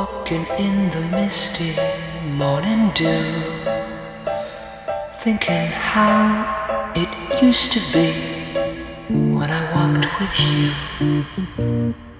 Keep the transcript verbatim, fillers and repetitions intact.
walking in the misty morning dew, thinking how it used to be when I walked with you.